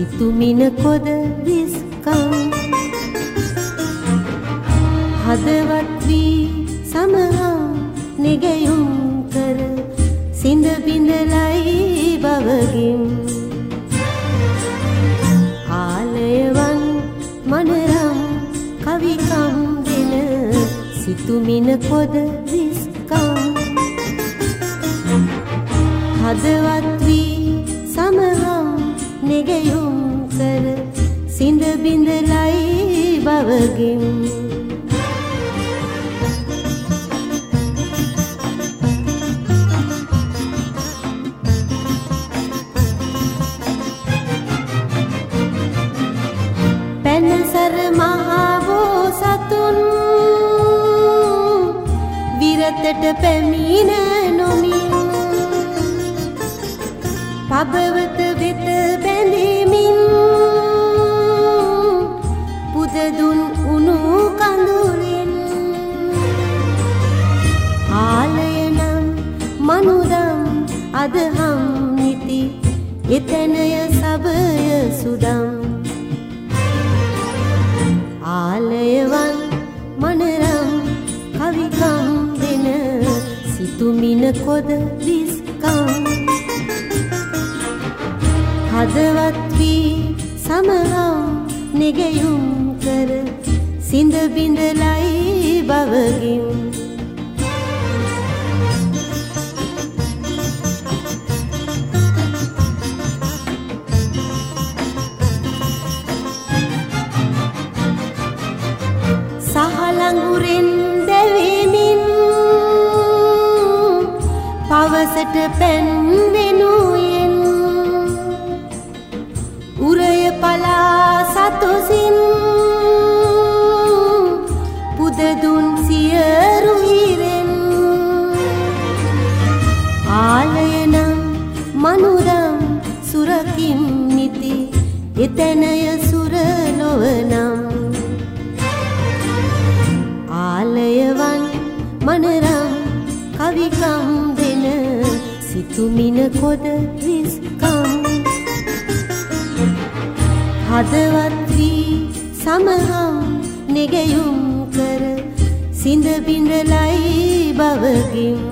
සිතුමින කොද විස්කම් හදවත් වී සමහම් නෙගයුම් කර සිඳ බිඳලයි බවගින් ආලයවන් මනරම් කවිකම් දෙන සිතුමින කොද විස්කම් හදවත් වී සමහම් නෙගයුම් කර සිඳ බිඳලයි බවගින් පැනසර මහාවෝ සතුන් විරතට පැමිණ නොමින් පබවත වෙත බැඳෙමින් පුදදුන් උණු කඳුරින් ආලයනම් මනුදම් අදහම් නිති එතනය සබය සුදම් ආලයවන් මනරම් කවිකම් දෙන සිතුමින කොද විස්කම් හදවත් වී සමහම් නෙගයුම් කර සිඳ බිඳලයි බවගින් සහලඟුරෙන් දැවෙමින් පවසට පැන් වෙනුයෙන් උරය පලා සතොසින් පුදදුන් සියරු හිරෙන් ආලයනම් මනුදම් සුරකින් නිති එතනය සුරලොවනම් ආලයවන් මනරම් කවිකම් දෙන සිතුමින කොද විස්කම් හදවත් වී සමහම් නෙගයුම් කර සිඳ බිඳලයි බවගින්